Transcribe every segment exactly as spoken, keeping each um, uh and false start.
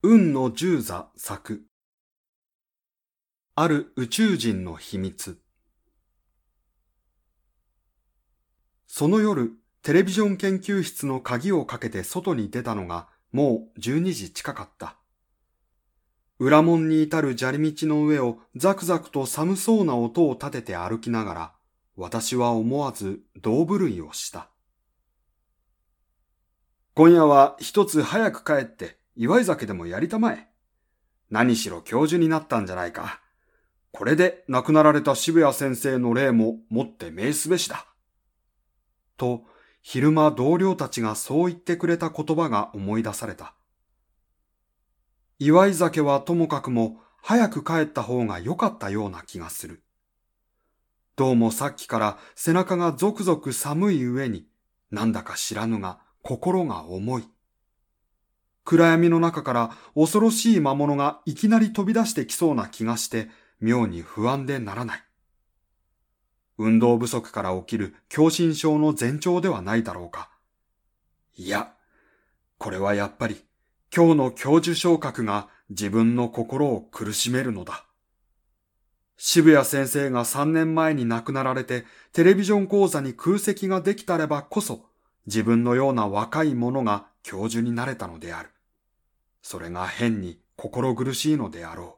雲野十座作。ある宇宙人の秘密。その夜、テレビジョン研究室の鍵をかけて外に出たのがもうじゅうにじ近かった。裏門に至る砂利道の上をザクザクと寒そうな音を立てて歩きながら、私は思わず胴震いをした。今夜は一つ早く帰って祝い酒でもやりたまえ。何しろ教授になったんじゃないか。これで亡くなられた渋谷先生の霊ももって名すべしだ。と、昼間同僚たちがそう言ってくれた言葉が思い出された。祝い酒はともかくも早く帰った方が良かったような気がする。どうもさっきから背中がゾクゾク寒い上に、なんだか知らぬが心が重い。暗闇の中から恐ろしい魔物がいきなり飛び出してきそうな気がして妙に不安でならない。運動不足から起きる狭心症の前兆ではないだろうか。いや、これはやっぱり今日の教授昇格が自分の心を苦しめるのだ。渋谷先生がさんねんまえに亡くなられてテレビジョン講座に空席ができたればこそ自分のような若い者が教授になれたのである。それが変に心苦しいのであろう。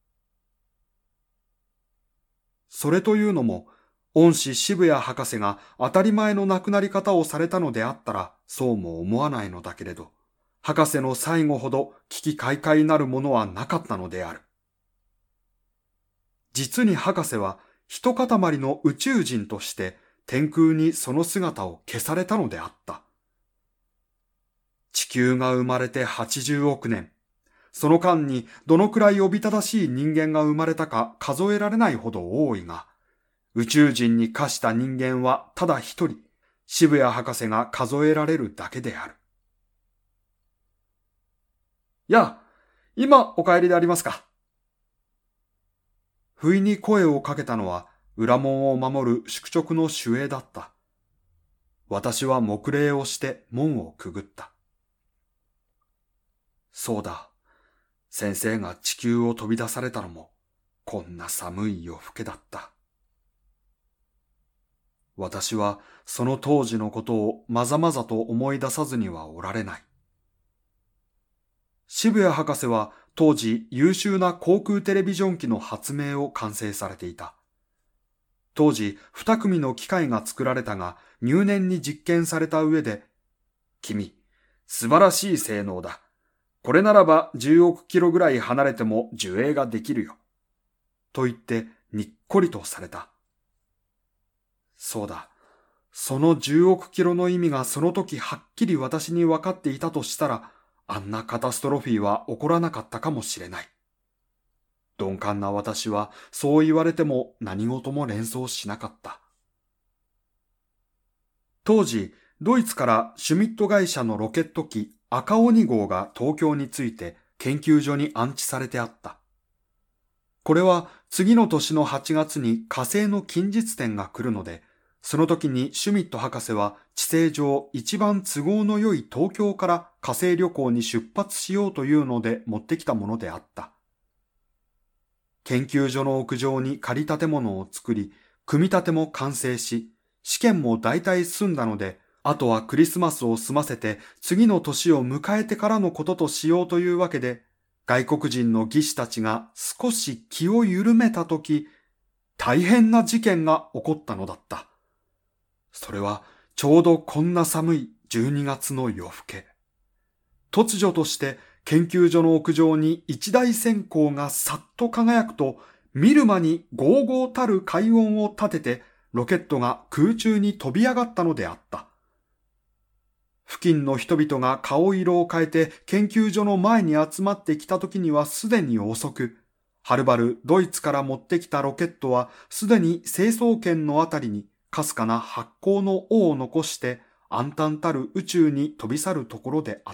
それというのも、恩師渋谷博士が当たり前の亡くなり方をされたのであったらそうも思わないのだけれど、博士の最後ほど危機快快なるものはなかったのである。実に博士は一塊の宇宙人として天空にその姿を消されたのであった。地球が生まれてはちじゅうおくねん。その間にどのくらいおびただしい人間が生まれたか数えられないほど多いが、宇宙人に化した人間はただ一人、渋谷博士が数えられるだけである。やあ、今お帰りでありますか。不意に声をかけたのは裏門を守る宿直の守衛だった。私は黙礼をして門をくぐった。そうだ。先生が地球を飛び出されたのも、こんな寒い夜更けだった。私はその当時のことをまざまざと思い出さずにはおられない。渋谷博士は当時優秀な航空テレビジョン機の発明を完成されていた。当時二組の機械が作られたが入念に実験された上で、君、素晴らしい性能だ。これならばじゅうおくキロぐらい離れても受影ができるよ。と言ってにっこりとされた。そうだ。そのじゅうおくキロの意味がその時はっきり私に分かっていたとしたら、あんなカタストロフィーは起こらなかったかもしれない。鈍感な私はそう言われても何事も連想しなかった。当時、ドイツからシュミット会社のロケット機赤鬼号が東京に着いて研究所に安置されてあった。これは次の年のはちがつに火星の近日点が来るので、その時にシュミット博士は地政上一番都合の良い東京から火星旅行に出発しようというので持ってきたものであった。研究所の屋上に仮建物を作り、組み立ても完成し、試験も大体済んだので、あとはクリスマスを済ませて次の年を迎えてからのこととしようというわけで、外国人の技師たちが少し気を緩めたとき、大変な事件が起こったのだった。それはちょうどこんな寒いじゅうにがつの夜更け。突如として研究所の屋上に一大閃光がさっと輝くと、見る間にゴーゴーたる快音を立ててロケットが空中に飛び上がったのであった。付近の人々が顔色を変えて研究所の前に集まってきた時にはすでに遅く、はるばるドイツから持ってきたロケットはすでに成層圏のあたりにかすかな発光の尾を残して暗淡たる宇宙に飛び去るところであった。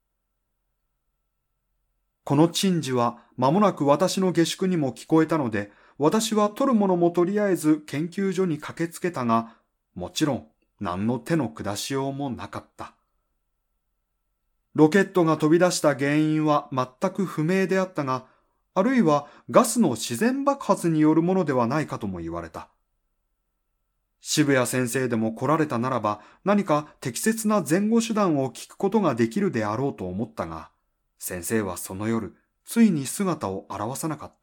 この珍事は間もなく私の下宿にも聞こえたので、私は取るものもとりあえず研究所に駆けつけたが、もちろん何の手の下しようもなかった。 ロケットが飛び出した原因は全く不明であったが、あるいはガスの自然爆発によるものではないかとも言われた。渋谷先生でも来られたならば何か適切な前後手段を聞くことができるであろうと思ったが、先生はその夜、ついに姿を現さなかった。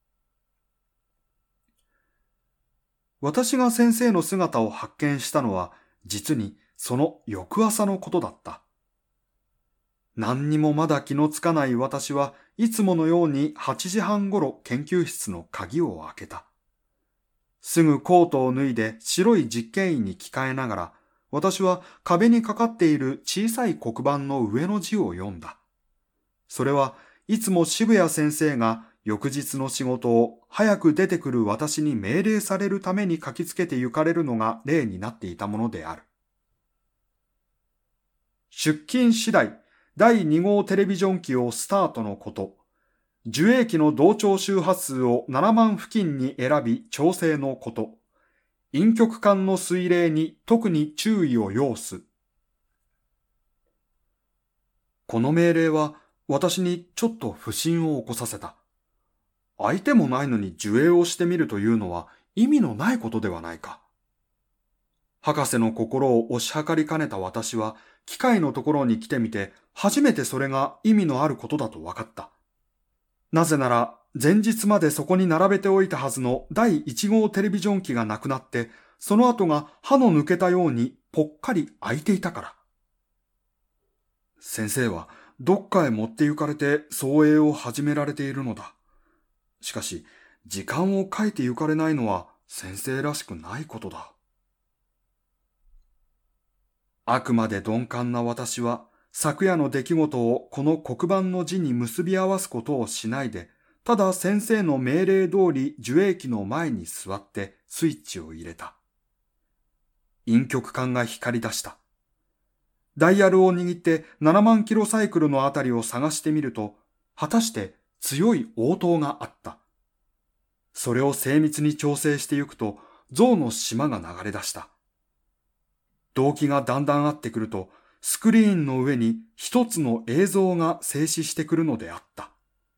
私が先生の姿を発見したのは、実にその翌朝のことだった。何にもまだ気のつかない私はいつものようにはちじはんごろ研究室の鍵を開けた。すぐコートを脱いで白い実験衣に着替えながら、私は壁にかかっている小さい黒板の上の字を読んだ。それはいつも渋谷先生が翌日の仕事を早く出てくる私に命令されるために書きつけて行かれるのが例になっていたものである。出勤次第、だいに号テレビジョン機をスタートのこと。受益機の同調周波数をななまん付近に選び調整のこと。陰極管の水冷に特に注意を要す。この命令は私にちょっと不審を起こさせた。相手もないのに受営をしてみるというのは意味のないことではないか。博士の心を推し量りかねた私は機械のところに来てみて初めてそれが意味のあることだと分かった。なぜなら前日までそこに並べておいたはずのだいいち号テレビジョン機がなくなってその後が歯の抜けたようにぽっかり開いていたから。先生はどっかへ持って行かれて操営を始められているのだ。しかし時間を書いて行かれないのは先生らしくないことだ。あくまで鈍感な私は昨夜の出来事をこの黒板の字に結び合わすことをしないで、ただ先生の命令通り受益機の前に座ってスイッチを入れた。陰極管が光り出した。ダイヤルを握ってななまんキロサイクルのあたりを探してみると、果たして強い応答があった。それを精密に調整してゆくと、象の島が流れ出した。動機がだんだん合ってくると、スクリーンの上に一つの映像が静止してくるのであった。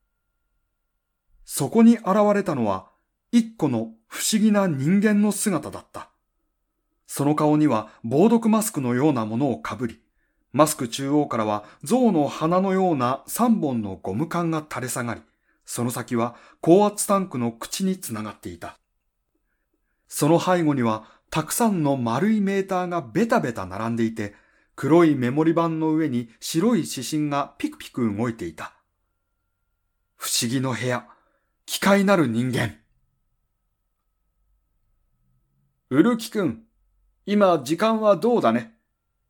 そこに現れたのは、一個の不思議な人間の姿だった。その顔には防毒マスクのようなものをかぶり、マスク中央からは象の鼻のような三本のゴム管が垂れ下がり、その先は高圧タンクの口につながっていた。その背後にはたくさんの丸いメーターがベタベタ並んでいて、黒いメモリ板の上に白い指針がピクピク動いていた。不思議の部屋、奇怪なる人間。うるきくん、今時間はどうだね。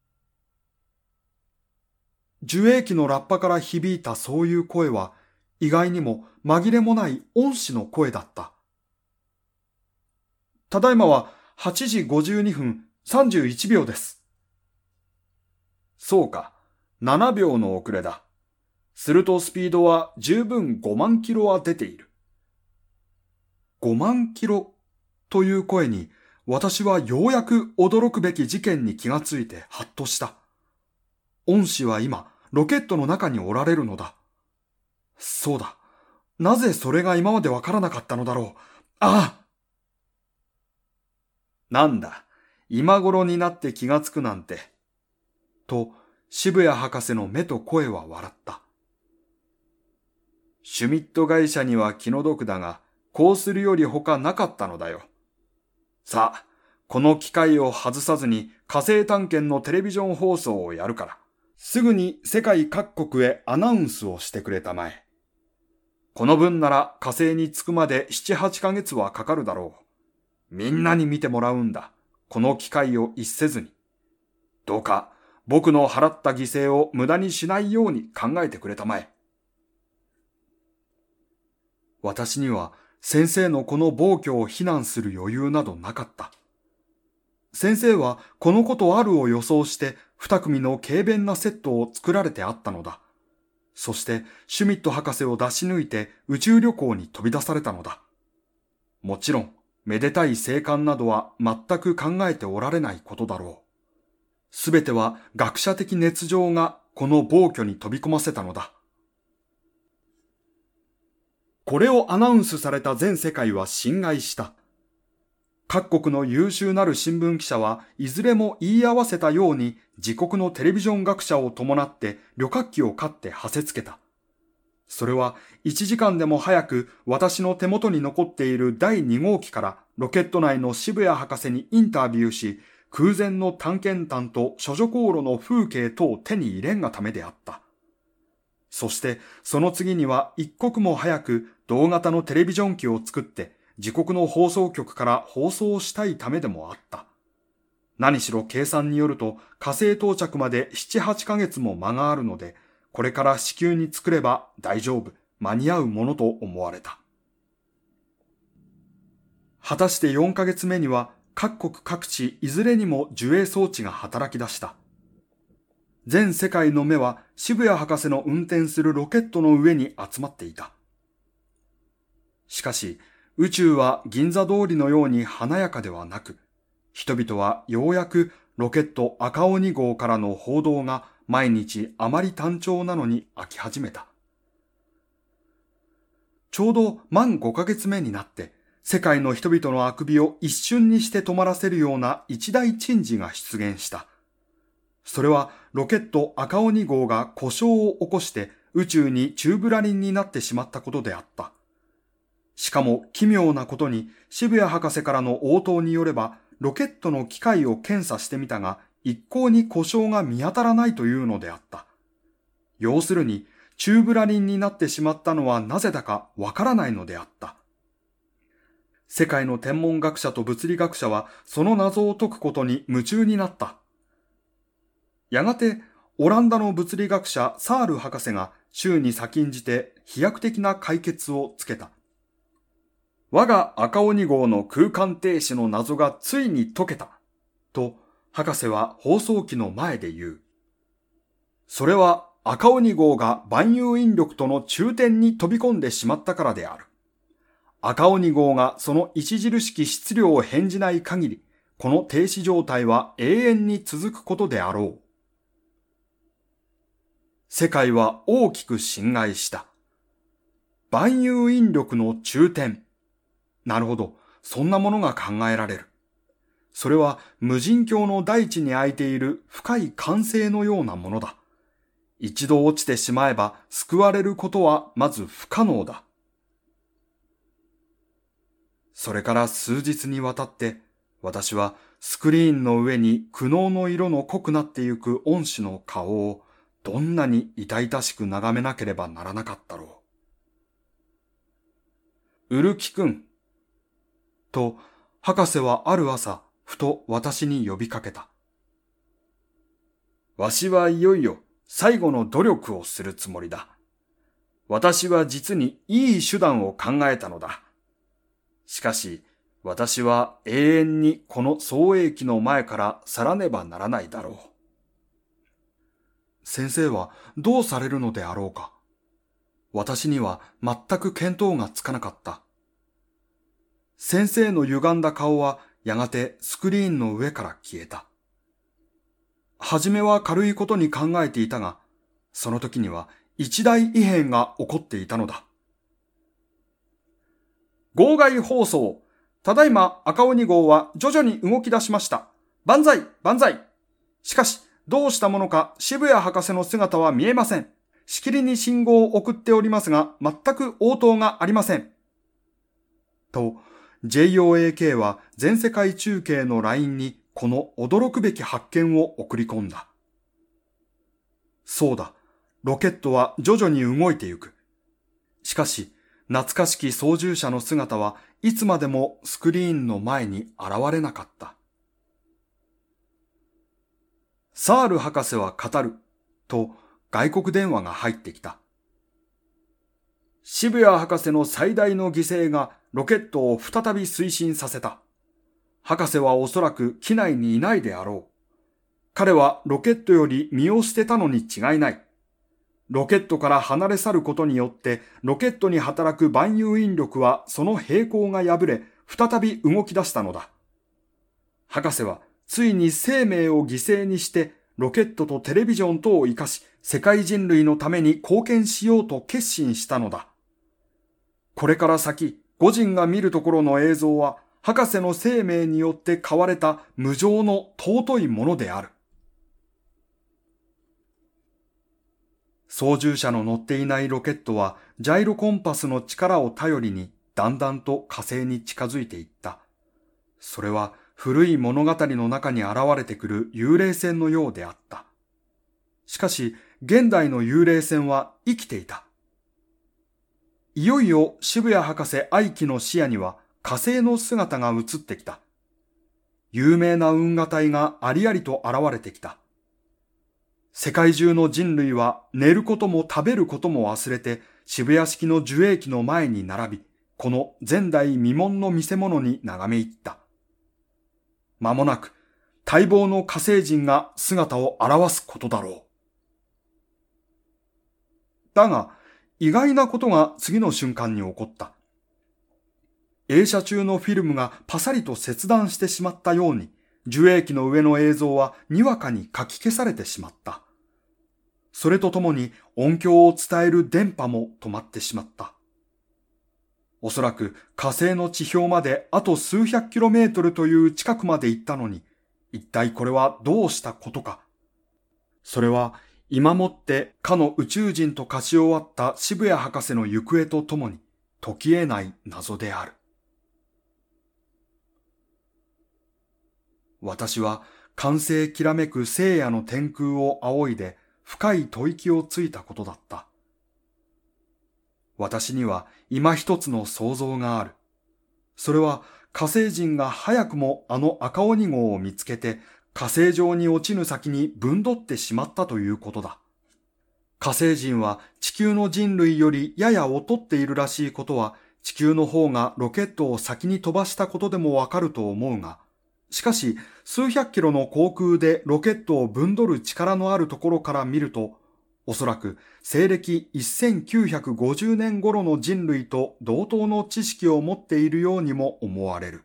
受益機のラッパから響いたそういう声は、意外にも紛れもない恩師の声だった。ただいまははちじごじゅうにふんさんじゅういちびょうです。そうか、ななびょうの遅れだ。するとスピードは十分ごまんキロは出ている。ごまんキロという声に、私はようやく驚くべき事件に気がついてハッとした。恩師は今、ロケットの中におられるのだ。そうだ。なぜそれが今までわからなかったのだろう。ああ！なんだ、今頃になって気がつくなんて。と、渋谷博士の目と声は笑った。シュミット会社には気の毒だが、こうするより他なかったのだよ。さあ、この機会を外さずに火星探検のテレビジョン放送をやるから、すぐに世界各国へアナウンスをしてくれたまえ。この分なら火星に着くまでなな、はちかげつはかかるだろう。みんなに見てもらうんだ。この機会を逸せずに。どうか僕の払った犠牲を無駄にしないように考えてくれたまえ。私には先生のこの暴挙を非難する余裕などなかった。先生はこのことあるを予想して二組の軽便なセットを作られてあったのだ。そしてシュミット博士を出し抜いて宇宙旅行に飛び出されたのだ。もちろん、めでたい生還などは全く考えておられないことだろう。すべては学者的熱情がこの暴挙に飛び込ませたのだ。これをアナウンスされた全世界は心外した。各国の優秀なる新聞記者はいずれも言い合わせたように自国のテレビジョン学者を伴って旅客機を買ってはせつけた。それはいちじかんでも早く私の手元に残っているだいに号機からロケット内の渋谷博士にインタビューし、空前の探検隊と処女航路の風景等を手に入れんがためであった。そしてその次には一刻も早く同型のテレビジョン機を作って自国の放送局から放送したいためでもあった。何しろ計算によると火星到着までななはちかげつも間があるので、これから至急に作れば大丈夫、間に合うものと思われた。果たしてよんかげつめには各国各地いずれにも受影装置が働き出した。全世界の目は渋谷博士の運転するロケットの上に集まっていた。しかし宇宙は銀座通りのように華やかではなく、人々はようやくロケット赤鬼号からの報道が毎日あまり単調なのに飽き始めた。ちょうど満ごかげつめになって、世界の人々のあくびを一瞬にして止まらせるような一大珍事が出現した。それはロケット赤鬼号が故障を起こして宇宙に宙ぶらりんになってしまったことであった。しかも奇妙なことに渋谷博士からの応答によれば、ロケットの機械を検査してみたが、一向に故障が見当たらないというのであった。要するに、宙ぶらりんになってしまったのはなぜだかわからないのであった。世界の天文学者と物理学者はその謎を解くことに夢中になった。やがて、オランダの物理学者サール博士が週に先んじて飛躍的な解決をつけた。我が赤鬼号の空間停止の謎がついに解けた、と博士は放送機の前で言う。それは赤鬼号が万有引力との中点に飛び込んでしまったからである。赤鬼号がその著しき質量を変じない限り、この停止状態は永遠に続くことであろう。世界は大きく心外した。万有引力の中点。なるほど、そんなものが考えられる。それは無人境の大地に空いている深い慣性のようなものだ。一度落ちてしまえば救われることはまず不可能だ。それから数日にわたって、私はスクリーンの上に苦悩の色の濃くなってゆく恩師の顔をどんなに痛々しく眺めなければならなかったろう。ウルキ君。と、博士はある朝、ふと私に呼びかけた。わしはいよいよ最後の努力をするつもりだ。私は実にいい手段を考えたのだ。しかし、私は永遠にこの創営期の前から去らねばならないだろう。先生はどうされるのであろうか。私には全く見当がつかなかった。先生の歪んだ顔はやがてスクリーンの上から消えた。はじめは軽いことに考えていたが、その時には一大異変が起こっていたのだ。号外放送。ただいま赤鬼号は徐々に動き出しました。万歳万歳。しかし、どうしたものか渋谷博士の姿は見えません。しきりに信号を送っておりますが、全く応答がありません。と、ジェイオーエーケー は全世界中継の ライン にこの驚くべき発見を送り込んだ。そうだ、ロケットは徐々に動いてゆく。しかし、懐かしき操縦者の姿はいつまでもスクリーンの前に現れなかった。サール博士は語る、と外国電話が入ってきた。渋谷博士の最大の犠牲がロケットを再び推進させた。博士はおそらく機内にいないであろう。彼はロケットより身を捨てたのに違いない。ロケットから離れ去ることによってロケットに働く万有引力はその平衡が破れ再び動き出したのだ。博士はついに生命を犠牲にしてロケットとテレビジョンとを生かし、世界人類のために貢献しようと決心したのだ。これから先、五人が見るところの映像は、博士の生命によって買われた無上の尊いものである。操縦者の乗っていないロケットは、ジャイロコンパスの力を頼りに、だんだんと火星に近づいていった。それは古い物語の中に現れてくる幽霊船のようであった。しかし、現代の幽霊船は生きていた。いよいよ渋谷博士愛機の視野には火星の姿が映ってきた。有名な運河体がありありと現れてきた。世界中の人類は寝ることも食べることも忘れて渋谷式の樹液の前に並び、この前代未聞の見せ物に眺め入った。間もなく待望の火星人が姿を現すことだろう。だが、意外なことが次の瞬間に起こった。映写中のフィルムがパサリと切断してしまったように、樹液の上の映像はにわかにかき消されてしまった。それとともに音響を伝える電波も止まってしまった。おそらく火星の地表まであと数百キロメートルという近くまで行ったのに、一体これはどうしたことか。それは今もってかの宇宙人と化し終わった渋谷博士の行方とともに解き得ない謎である。私は完成きらめく聖夜の天空を仰いで深い吐息をついたことだった。私には今一つの想像がある。それは火星人が早くもあの赤鬼号を見つけて火星上に落ちぬ先にぶんどってしまったということだ。火星人は地球の人類よりやや劣っているらしいことは地球の方がロケットを先に飛ばしたことでもわかると思うが、しかし数百キロの航空でロケットをぶんどる力のあるところから見ると、おそらく西暦せんきゅうひゃくごじゅうねん頃の人類と同等の知識を持っているようにも思われる。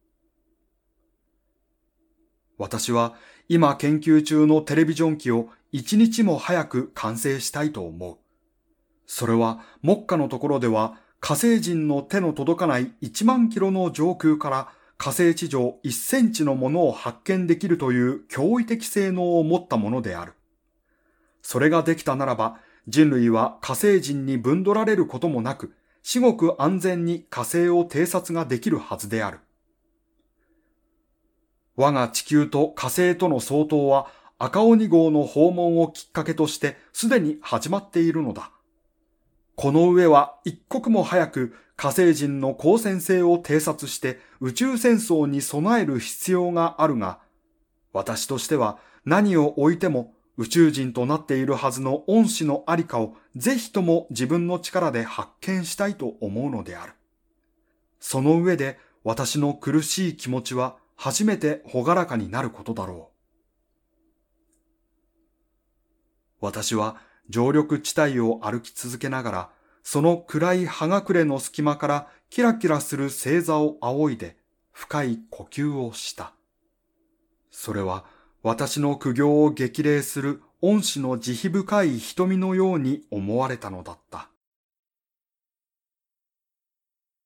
私は今研究中のテレビジョン機を一日も早く完成したいと思う。それは目下のところでは火星人の手の届かないいちまんキロの上空から火星地上いっセンチのものを発見できるという驚異的性能を持ったものである。それができたならば人類は火星人にぶんどられることもなく、至極安全に火星を偵察ができるはずである。我が地球と火星との相当は赤鬼号の訪問をきっかけとしてすでに始まっているのだ。この上は一刻も早く火星人の光線性を偵察して宇宙戦争に備える必要があるが、私としては何をおいても宇宙人となっているはずの恩師のありかをぜひとも自分の力で発見したいと思うのである。その上で私の苦しい気持ちは初めて朗らかになることだろう。私は常緑地帯を歩き続けながら、その暗い葉隠れの隙間からキラキラする星座を仰いで深い呼吸をした。それは私の苦行を激励する恩師の慈悲深い瞳のように思われたのだった。